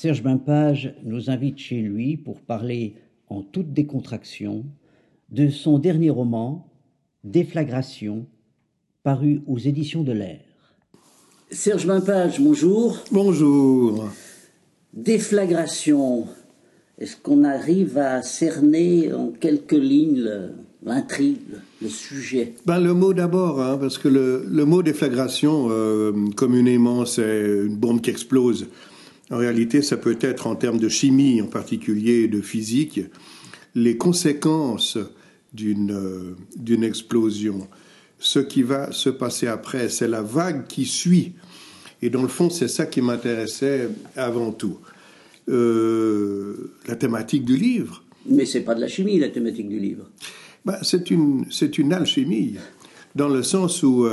Serge Bimpage nous invite chez lui pour parler en toute décontraction de son dernier roman, Déflagration, paru aux éditions de l'Air. Serge Bimpage, bonjour. Bonjour. Déflagration, est-ce qu'on arrive à cerner en quelques lignes l'intrigue, le sujet? Le mot d'abord, parce que le mot déflagration, communément, c'est une bombe qui explose. En réalité, ça peut être, en termes de chimie en particulier et de physique, les conséquences d'une explosion. Ce qui va se passer après, c'est la vague qui suit. Et dans le fond, c'est ça qui m'intéressait avant tout. La thématique du livre. Mais c'est pas de la chimie, la thématique du livre. C'est une alchimie, dans le sens où,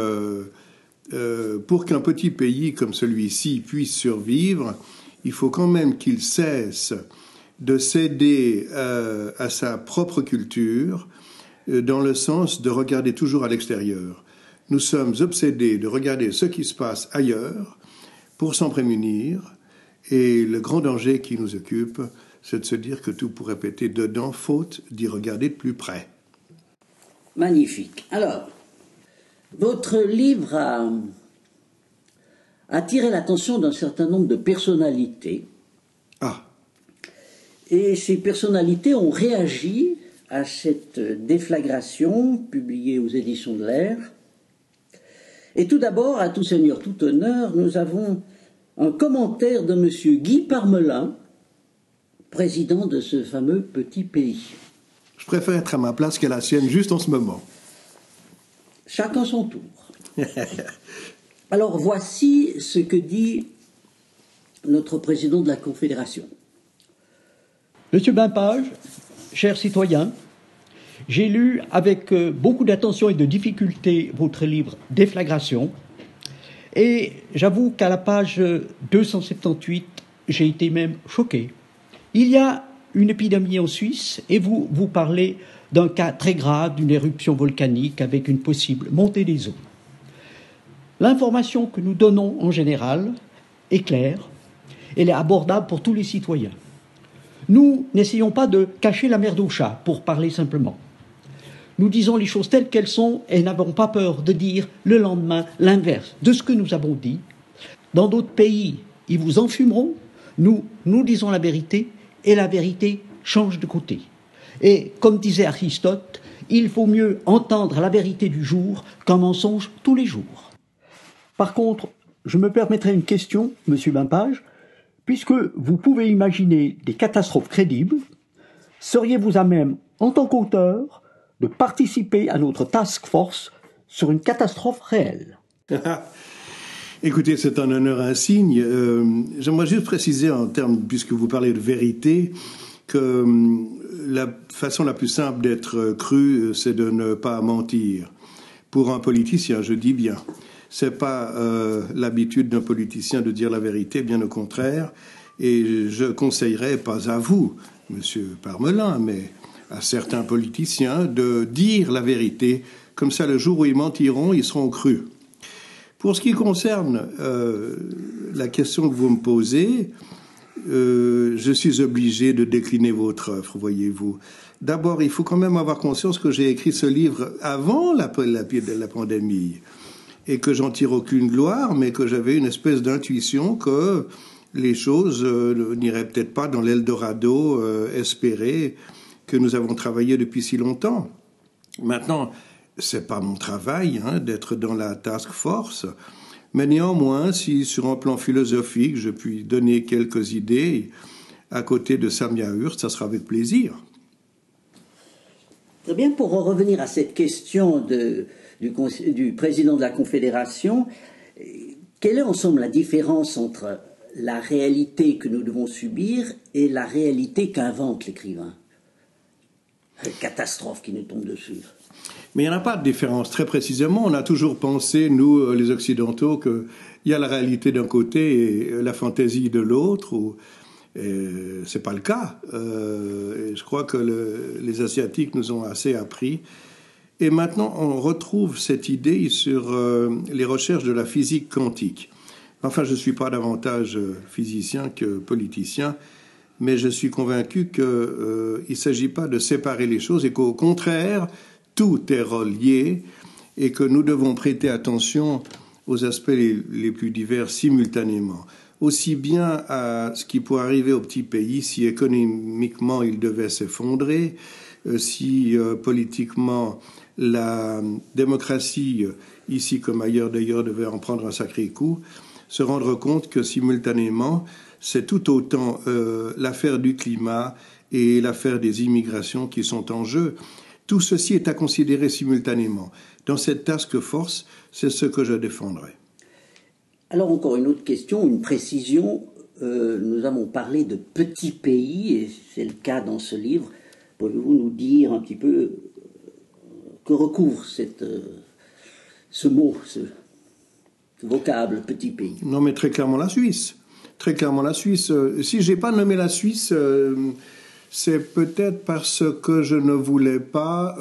pour qu'un petit pays comme celui-ci puisse survivre, il faut quand même qu'il cesse de céder à sa propre culture, dans le sens de regarder toujours à l'extérieur. Nous sommes obsédés de regarder ce qui se passe ailleurs pour s'en prémunir, et le grand danger qui nous occupe, c'est de se dire que tout pourrait péter dedans, faute d'y regarder de plus près. Magnifique. Alors, votre livre a attiré l'attention d'un certain nombre de personnalités. Ah. Et ces personnalités ont réagi à cette déflagration publiée aux éditions de l'Air. Et tout d'abord, à tout seigneur, tout honneur, nous avons un commentaire de M. Guy Parmelin, président de ce fameux petit pays. Je préfère être à ma place qu'à la sienne, juste en ce moment. Chacun son tour. Alors, voici ce que dit notre président de la Confédération. Monsieur Bimpage, chers citoyens, j'ai lu avec beaucoup d'attention et de difficulté votre livre « Déflagration » et j'avoue qu'à la page 278, j'ai été même choqué. Il y a une épidémie en Suisse et vous parlez d'un cas très grave d'une éruption volcanique avec une possible montée des eaux. L'information que nous donnons en général est claire, elle est abordable pour tous les citoyens. Nous n'essayons pas de cacher la merde au chat, pour parler simplement. Nous disons les choses telles qu'elles sont et n'avons pas peur de dire le lendemain l'inverse de ce que nous avons dit. Dans d'autres pays, ils vous enfumeront. Nous disons la vérité et la vérité change de côté. Et comme disait Aristote, il faut mieux entendre la vérité du jour qu'un mensonge tous les jours. Par contre, je me permettrai une question, monsieur Bimpage. Puisque vous pouvez imaginer des catastrophes crédibles, seriez-vous à même, en tant qu'auteur, de participer à notre task force sur une catastrophe réelle? Écoutez, c'est un honneur insigne. J'aimerais juste préciser en termes, puisque vous parlez de vérité, que la façon la plus simple d'être cru, c'est de ne pas mentir. Pour un politicien, je dis bien. C'est pas l'habitude d'un politicien de dire la vérité, bien au contraire. Et je conseillerais, pas à vous, monsieur Parmelin, mais à certains politiciens, de dire la vérité. Comme ça, le jour où ils mentiront, ils seront crus. Pour ce qui concerne la question que vous me posez, je suis obligé de décliner votre œuvre, voyez-vous. D'abord, il faut quand même avoir conscience que j'ai écrit ce livre avant la pandémie. Et que j'en tire aucune gloire, mais que j'avais une espèce d'intuition que les choses n'iraient peut-être pas dans l'Eldorado espéré que nous avons travaillé depuis si longtemps. Maintenant, c'est pas mon travail d'être dans la task force, mais néanmoins, si sur un plan philosophique, je puis donner quelques idées à côté de Samia Hurst, ça sera avec plaisir. Très bien, pour en revenir à cette question du président de la Confédération, quelle est en somme la différence entre la réalité que nous devons subir et la réalité qu'invente l'écrivain? La catastrophe qui nous tombe dessus. Mais il n'y en a pas de différence. Très précisément, on a toujours pensé, nous, les Occidentaux, qu'il y a la réalité d'un côté et la fantaisie de l'autre. C'est pas le cas. Et je crois que les Asiatiques nous ont assez appris. Et maintenant, on retrouve cette idée sur les recherches de la physique quantique. Enfin, je ne suis pas davantage physicien que politicien, mais je suis convaincu qu'il ne s'agit pas de séparer les choses et qu'au contraire, tout est relié et que nous devons prêter attention aux aspects les plus divers simultanément. Aussi bien à ce qui pourrait arriver au petit pays si économiquement il devait s'effondrer, si politiquement la démocratie, ici comme ailleurs d'ailleurs, devait en prendre un sacré coup, se rendre compte que simultanément, c'est tout autant l'affaire du climat et l'affaire des immigrations qui sont en jeu. Tout ceci est à considérer simultanément. Dans cette task force, c'est ce que je défendrai. Alors encore une autre question, une précision. Nous avons parlé de petits pays, et c'est le cas dans ce livre. Pouvez-vous nous dire un petit peu que recouvre ce mot, ce vocable petit pays? Non, mais très clairement la Suisse. Très clairement la Suisse. Si je n'ai pas nommé la Suisse, c'est peut-être parce que je ne voulais pas,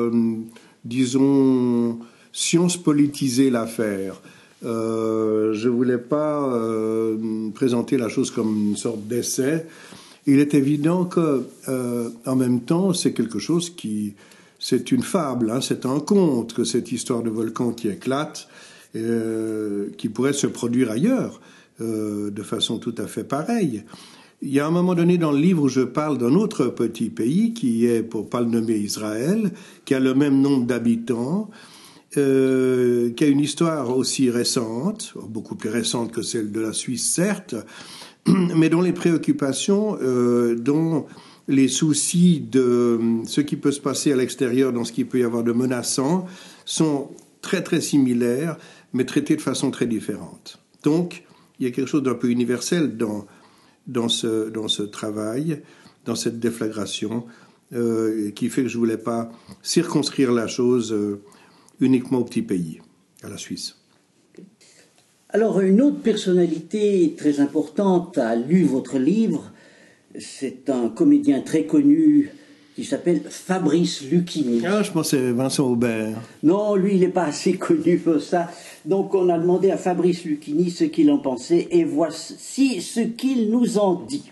disons, science politiser l'affaire. Je ne voulais pas présenter la chose comme une sorte d'essai. Il est évident que, en même temps, c'est quelque chose qui... C'est une fable, hein, c'est un conte, que cette histoire de volcan qui éclate, qui pourrait se produire ailleurs, de façon tout à fait pareille. Il y a un moment donné dans le livre où je parle d'un autre petit pays, qui est, pour ne pas le nommer, Israël, qui a le même nombre d'habitants, qui a une histoire aussi récente, beaucoup plus récente que celle de la Suisse, certes, mais dont les préoccupations, dont les soucis de ce qui peut se passer à l'extérieur, dans ce qu'il peut y avoir de menaçant, sont très très similaires, mais traités de façon très différente. Donc, il y a quelque chose d'un peu universel dans ce travail, dans cette déflagration, qui fait que je ne voulais pas circonscrire la chose uniquement au petit pays, à la Suisse. Alors, une autre personnalité très importante a lu votre livre. C'est un comédien très connu qui s'appelle Fabrice Lucchini. Ah, je pensais Vincent Aubert. Non, lui, il n'est pas assez connu pour ça. Donc, on a demandé à Fabrice Lucchini ce qu'il en pensait, et voici ce qu'il nous en dit.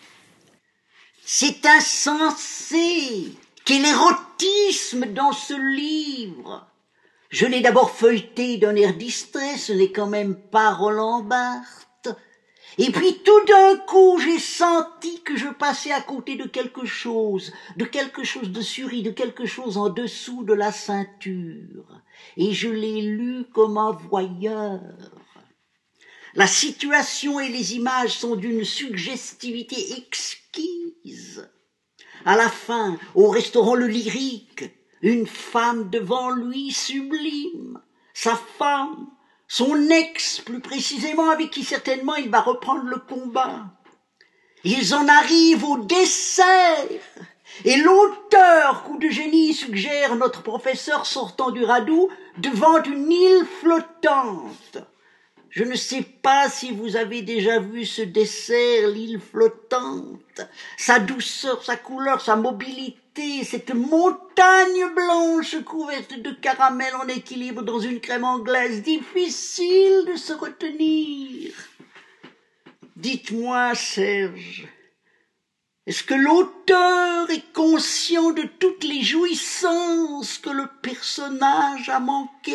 C'est insensé! Quel érotisme dans ce livre! Je l'ai d'abord feuilleté d'un air distrait, ce n'est quand même pas Roland Barthes. Et puis tout d'un coup, j'ai senti que je passais à côté de quelque chose de suri, de quelque chose en dessous de la ceinture. Et je l'ai lu comme un voyeur. La situation et les images sont d'une suggestivité exquise. À la fin, au restaurant Le Lyrique, une femme devant lui sublime, sa femme, son ex plus précisément, avec qui certainement il va reprendre le combat. Ils en arrivent au dessert, et l'auteur, coup de génie, suggère notre professeur sortant du radeau devant une île flottante. Je ne sais pas si vous avez déjà vu ce dessert, l'île flottante, sa douceur, sa couleur, sa mobilité, cette montagne blanche couverte de caramel en équilibre dans une crème anglaise, difficile de se retenir. Dites-moi, Serge, est-ce que l'auteur est conscient de toutes les jouissances que le personnage a manquées ?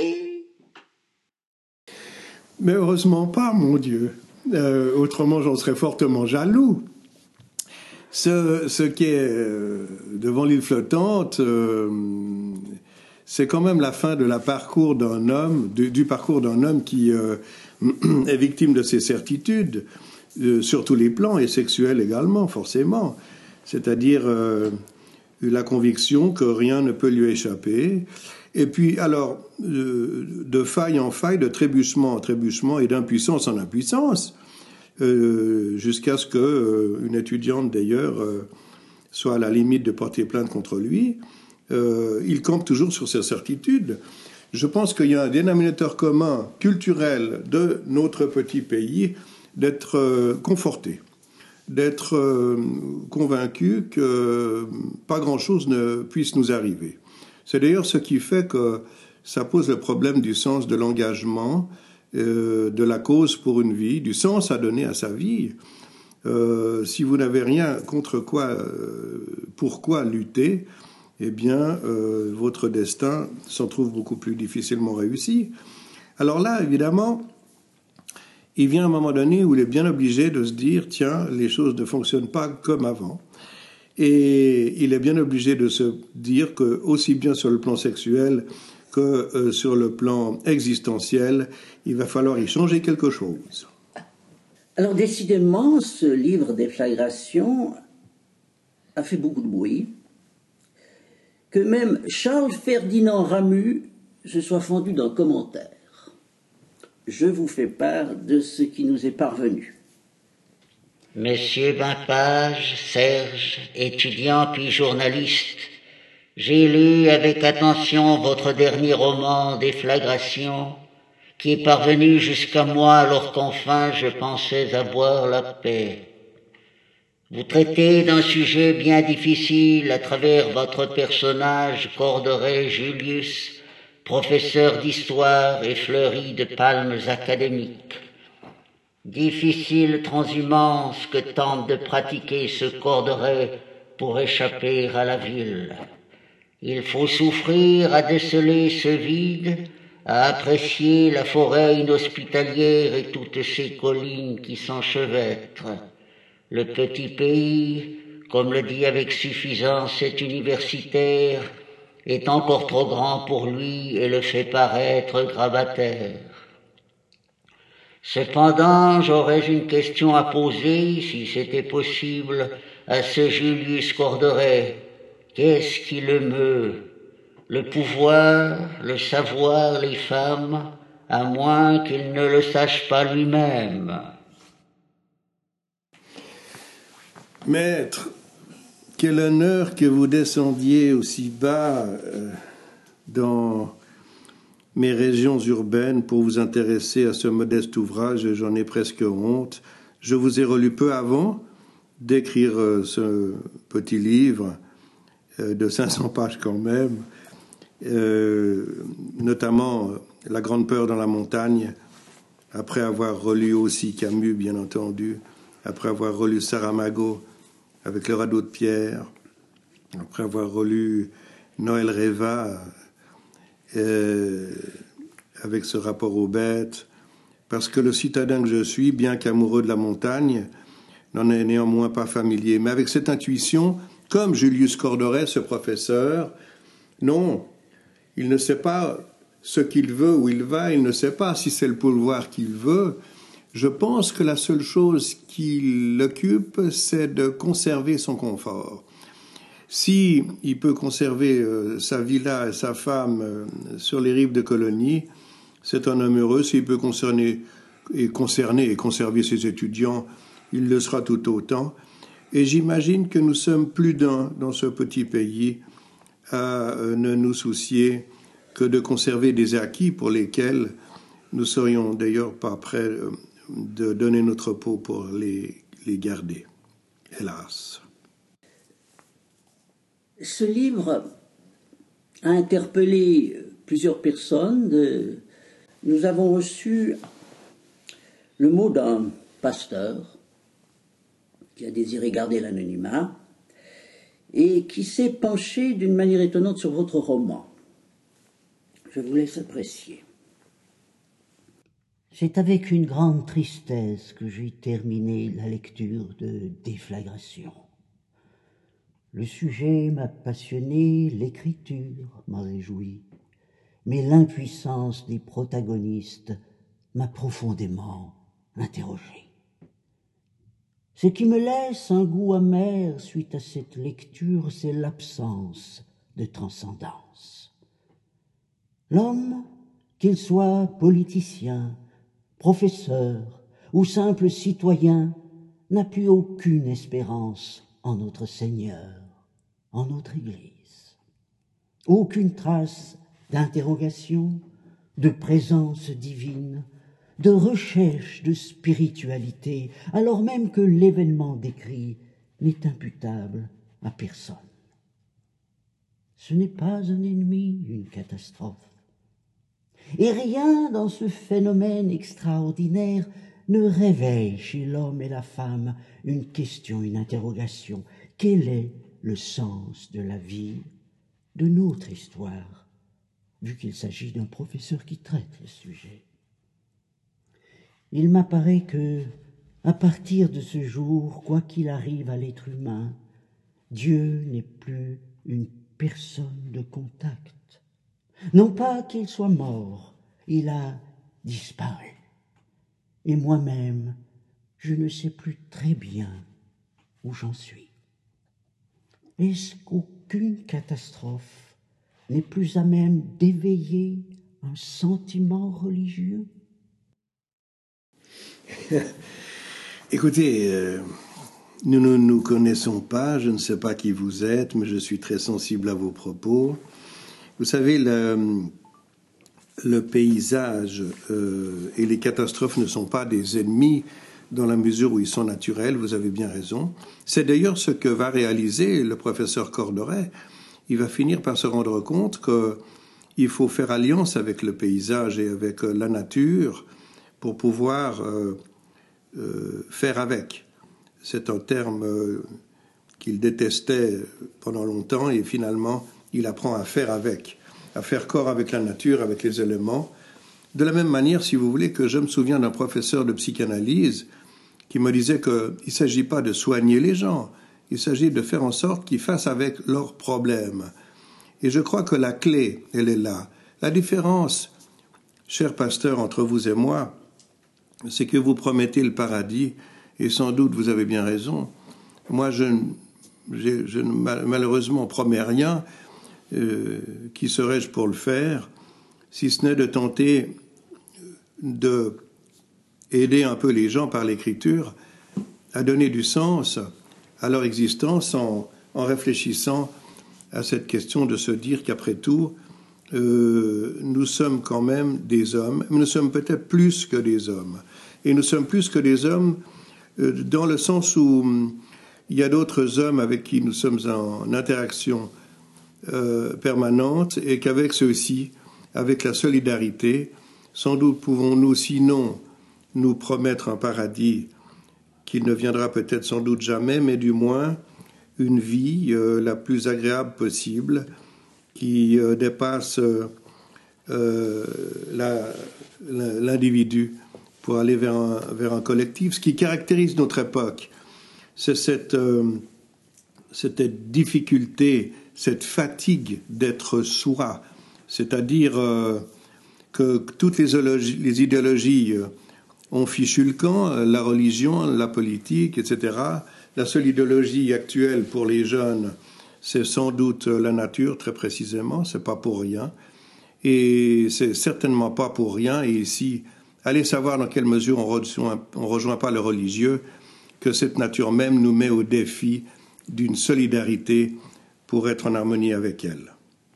Mais heureusement pas, mon Dieu. Autrement, j'en serais fortement jaloux. Ce qui est devant l'île flottante, c'est quand même la fin de la parcours d'un homme, du parcours d'un homme qui est victime de ses certitudes, sur tous les plans, et sexuels également, forcément. C'est-à-dire la conviction que rien ne peut lui échapper. Et puis, alors, de faille en faille, de trébuchement en trébuchement et d'impuissance en impuissance, jusqu'à ce qu'une étudiante, d'ailleurs, soit à la limite de porter plainte contre lui. Il campe toujours sur ses certitudes. Je pense qu'il y a un dénominateur commun culturel de notre petit pays d'être conforté, d'être convaincu que pas grand-chose ne puisse nous arriver. C'est d'ailleurs ce qui fait que ça pose le problème du sens de l'engagement de la cause pour une vie, du sens à donner à sa vie. Si vous n'avez rien contre quoi, pourquoi lutter, eh bien, votre destin s'en trouve beaucoup plus difficilement réussi. Alors là, évidemment, il vient un moment donné où il est bien obligé de se dire, tiens, les choses ne fonctionnent pas comme avant. Et il est bien obligé de se dire que, aussi bien sur le plan sexuel que sur le plan existentiel, il va falloir y changer quelque chose. Alors décidément, ce livre Déflagration a fait beaucoup de bruit, que même Charles Ferdinand Ramus se soit fendu d'un commentaire. Je vous fais part de ce qui nous est parvenu. Messieurs Bimpage, Serge, étudiant puis journaliste, j'ai lu avec attention votre dernier roman Déflagration, qui est parvenu jusqu'à moi alors qu'enfin je pensais avoir la paix. Vous traitez d'un sujet bien difficile à travers votre personnage Corderet Julius, professeur d'histoire et fleuri de palmes académiques. Difficile transhumance que tente de pratiquer ce Corderet pour échapper à la ville. Il faut souffrir à déceler ce vide, à apprécier la forêt inhospitalière et toutes ces collines qui s'enchevêtrent. Le petit pays, comme le dit avec suffisance cet universitaire, est encore trop grand pour lui et le fait paraître grabataire. Cependant, j'aurais une question à poser, si c'était possible, à ce Julius Corderet. Qu'est-ce qui le meut? Le pouvoir, le savoir, les femmes, à moins qu'il ne le sache pas lui-même. Maître, quel honneur que vous descendiez aussi bas dans mes régions urbaines pour vous intéresser à ce modeste ouvrage. J'en ai presque honte. Je vous ai relu peu avant d'écrire ce petit livre de 500 pages quand même, notamment La grande peur dans la montagne, après avoir relu aussi Camus, bien entendu, après avoir relu Saramago avec Le radeau de pierre, après avoir relu Noël Reva avec ce rapport aux bêtes, parce que le citadin que je suis, bien qu'amoureux de la montagne, n'en est néanmoins pas familier. Mais avec cette intuition, comme Julius Corderet, ce professeur, non, il ne sait pas ce qu'il veut, où il va, il ne sait pas si c'est le pouvoir qu'il veut. Je pense que la seule chose qui l'occupe, c'est de conserver son confort. Si il peut conserver sa villa et sa femme sur les rives de Colonie, c'est un homme heureux. S'il peut concerner et conserver ses étudiants, il le sera tout autant. Et j'imagine que nous sommes plus d'un dans ce petit pays à ne nous soucier que de conserver des acquis pour lesquels nous serions d'ailleurs pas prêts de donner notre peau pour les garder, hélas. Ce livre a interpellé plusieurs personnes. Nous avons reçu le mot d'un pasteur qui a désiré garder l'anonymat et qui s'est penché d'une manière étonnante sur votre roman. Je vous laisse apprécier. C'est avec une grande tristesse que j'ai terminé la lecture de Déflagration. Le sujet m'a passionné, l'écriture m'a réjoui, mais l'impuissance des protagonistes m'a profondément interrogé. Ce qui me laisse un goût amer suite à cette lecture, c'est l'absence de transcendance. L'homme, qu'il soit politicien, professeur ou simple citoyen, n'a plus aucune espérance en notre Seigneur, en notre Église. Aucune trace d'interrogation, de présence divine, de recherche de spiritualité, alors même que l'événement décrit n'est imputable à personne. Ce n'est pas un ennemi, une catastrophe. Et rien dans ce phénomène extraordinaire ne réveille chez l'homme et la femme une question, une interrogation. Quel est le sens de la vie, de notre histoire, vu qu'il s'agit d'un professeur qui traite le sujet? Il m'apparaît que, à partir de ce jour, quoi qu'il arrive à l'être humain, Dieu n'est plus une personne de contact. Non pas qu'il soit mort, il a disparu. Et moi-même, je ne sais plus très bien où j'en suis. Est-ce qu'aucune catastrophe n'est plus à même d'éveiller un sentiment religieux? Écoutez, nous ne nous connaissons pas, je ne sais pas qui vous êtes, mais je suis très sensible à vos propos. Vous savez, le paysage et les catastrophes ne sont pas des ennemis dans la mesure où ils sont naturels, vous avez bien raison. C'est d'ailleurs ce que va réaliser le professeur Corderet. Il va finir par se rendre compte qu'il faut faire alliance avec le paysage et avec la nature pour pouvoir faire avec. C'est un terme qu'il détestait pendant longtemps et finalement il apprend à faire avec, à faire corps avec la nature, avec les éléments. De la même manière, si vous voulez, que je me souviens d'un professeur de psychanalyse qui me disait qu'il ne s'agit pas de soigner les gens, il s'agit de faire en sorte qu'ils fassent avec leurs problèmes. Et je crois que la clé, elle est là. La différence, cher pasteur, entre vous et moi, c'est que vous promettez le paradis, et sans doute vous avez bien raison. Moi, je ne malheureusement promets rien. Qui serais-je pour le faire, si ce n'est de tenter de aider un peu les gens par l'écriture à donner du sens à leur existence en réfléchissant à cette question de se dire qu'après tout, nous sommes quand même des hommes, mais nous sommes peut-être plus que des hommes. Et nous sommes plus que des hommes dans le sens où il y a d'autres hommes avec qui nous sommes en interaction permanente et qu'avec ceux-ci, avec la solidarité, sans doute pouvons-nous, sinon, nous promettre un paradis qui ne viendra peut-être sans doute jamais, mais du moins une vie la plus agréable possible qui dépasse l'individu pour aller vers un collectif. Ce qui caractérise notre époque, c'est cette difficulté, cette fatigue d'être soi, c'est-à-dire que toutes les idéologies ont fichu le camp, la religion, la politique, etc. La seule idéologie actuelle pour les jeunes, c'est sans doute la nature, très précisément, c'est pas pour rien. Et c'est certainement pas pour rien, et ici, allez savoir dans quelle mesure on rejoint pas le religieux, que cette nature même nous met au défi d'une solidarité pour être en harmonie avec elle.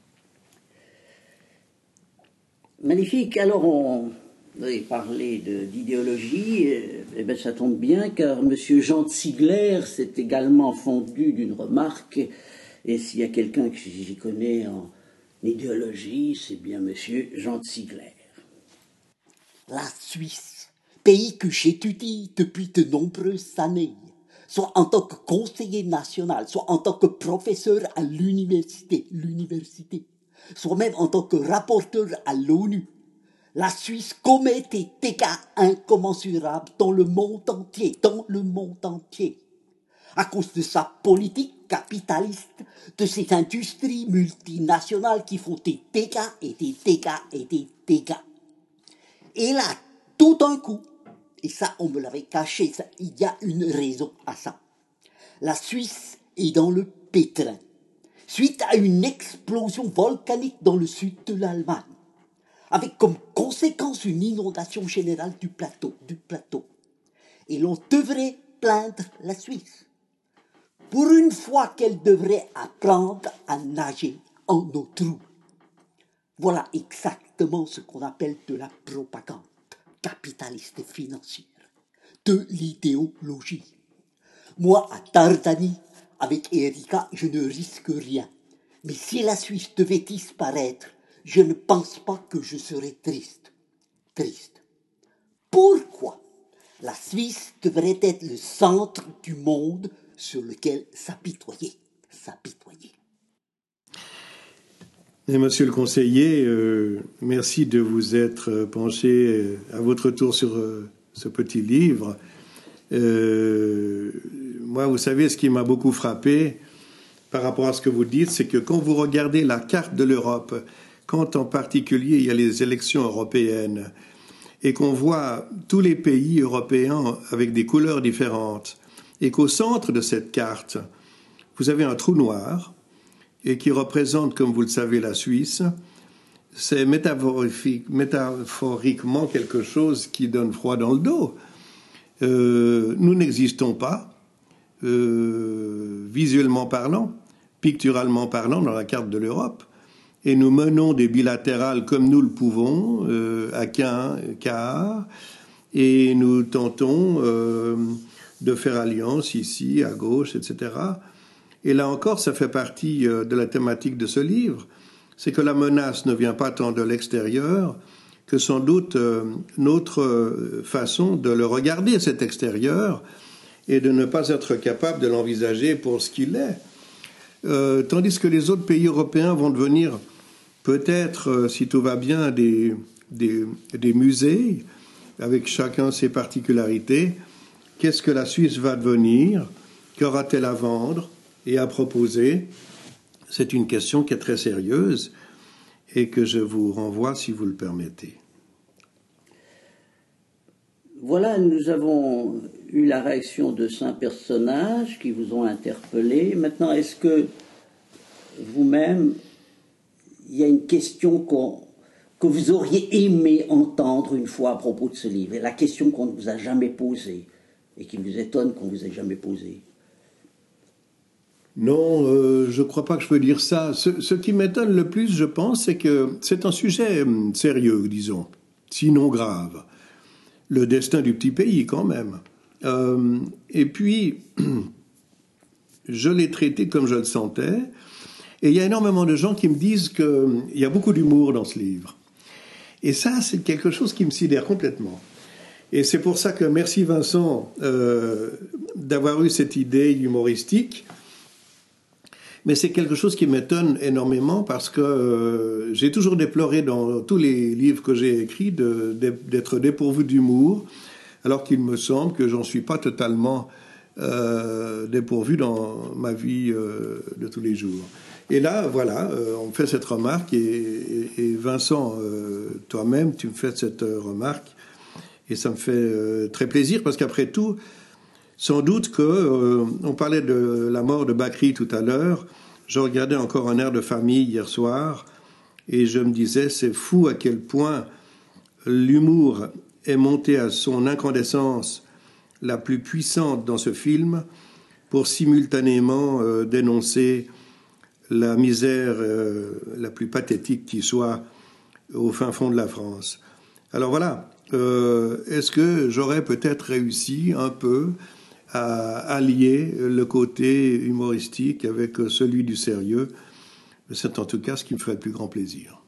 Magnifique. Alors, on avait parlé d'idéologie. Eh bien, ça tombe bien, car M. Jean de Sigler s'est également fondu d'une remarque. Et s'il y a quelqu'un que j'y connais en idéologie, c'est bien M. Jean de Sigler. La Suisse, pays que j'étudie depuis de nombreuses années, soit en tant que conseiller national, soit en tant que professeur à l'université, soit même en tant que rapporteur à l'ONU, la Suisse commet des dégâts incommensurables dans le monde entier, à cause de sa politique capitaliste, de ces industries multinationales qui font des dégâts et des dégâts et des dégâts. Et là, tout d'un coup, et ça, on me l'avait caché, ça, il y a une raison à ça. La Suisse est dans le pétrin, suite à une explosion volcanique dans le sud de l'Allemagne, avec comme conséquence une inondation générale du plateau. Et l'on devrait plaindre la Suisse. Pour une fois qu'elle devrait apprendre à nager en eau trouble. Voilà exactement ce qu'on appelle de la propagande capitaliste et financière, de l'idéologie. Moi, à Dardani, avec Erika, je ne risque rien. Mais si la Suisse devait disparaître, je ne pense pas que je serai triste. Triste. Pourquoi la Suisse devrait être le centre du monde sur lequel s'apitoyer. Et monsieur le conseiller, merci de vous être penché à votre tour sur ce petit livre. Moi, vous savez, ce qui m'a beaucoup frappé par rapport à ce que vous dites, c'est que quand vous regardez la carte de l'Europe, quand en particulier il y a les élections européennes, et qu'on voit tous les pays européens avec des couleurs différentes, et qu'au centre de cette carte, vous avez un trou noir, et qui représente, comme vous le savez, la Suisse, c'est métaphoriquement quelque chose qui donne froid dans le dos. Nous n'existons pas, visuellement parlant, picturalement parlant, dans la carte de l'Europe, et nous menons des bilatérales comme nous le pouvons, à quart, et nous tentons de faire alliance ici, à gauche, etc. Et là encore, ça fait partie de la thématique de ce livre, c'est que la menace ne vient pas tant de l'extérieur que sans doute notre façon de le regarder, cet extérieur, et de ne pas être capable de l'envisager pour ce qu'il est. Tandis que les autres pays européens vont devenir peut-être, si tout va bien, des musées, avec chacun ses particularités. Qu'est-ce que la Suisse va devenir? Qu'aura-t-elle à vendre et à proposer? C'est une question qui est très sérieuse et que je vous renvoie, si vous le permettez. Voilà, nous avons eu la réaction de 5 personnages qui vous ont interpellé. Maintenant, est-ce que vous-même, il y a une question que vous auriez aimé entendre une fois à propos de ce livre, et la question qu'on ne vous a jamais posée, et qui vous étonne qu'on ne vous ait jamais posée? Non, je ne crois pas que je peux dire ça. Ce qui m'étonne le plus, je pense, c'est que c'est un sujet sérieux, disons, sinon grave. Le destin du petit pays, quand même. Et puis, je l'ai traité comme je le sentais. Et il y a énormément de gens qui me disent qu'il y a beaucoup d'humour dans ce livre. Et ça, c'est quelque chose qui me sidère complètement. Et c'est pour ça que merci Vincent d'avoir eu cette idée humoristique. Mais c'est quelque chose qui m'étonne énormément parce que j'ai toujours déploré dans tous les livres que j'ai écrits d'être dépourvu d'humour, alors qu'il me semble que j'en suis pas totalement dépourvu dans ma vie de tous les jours. Et là, voilà, on me fait cette remarque et Vincent, toi-même, tu me fais cette remarque et ça me fait très plaisir parce qu'après tout, sans doute que, on parlait de la mort de Bakri tout à l'heure, je regardais encore Un air de famille hier soir, et je me disais, c'est fou à quel point l'humour est monté à son incandescence la plus puissante dans ce film, pour simultanément dénoncer la misère la plus pathétique qui soit au fin fond de la France. Alors voilà, est-ce que j'aurais peut-être réussi un peu à allier le côté humoristique avec celui du sérieux? C'est en tout cas ce qui me ferait le plus grand plaisir.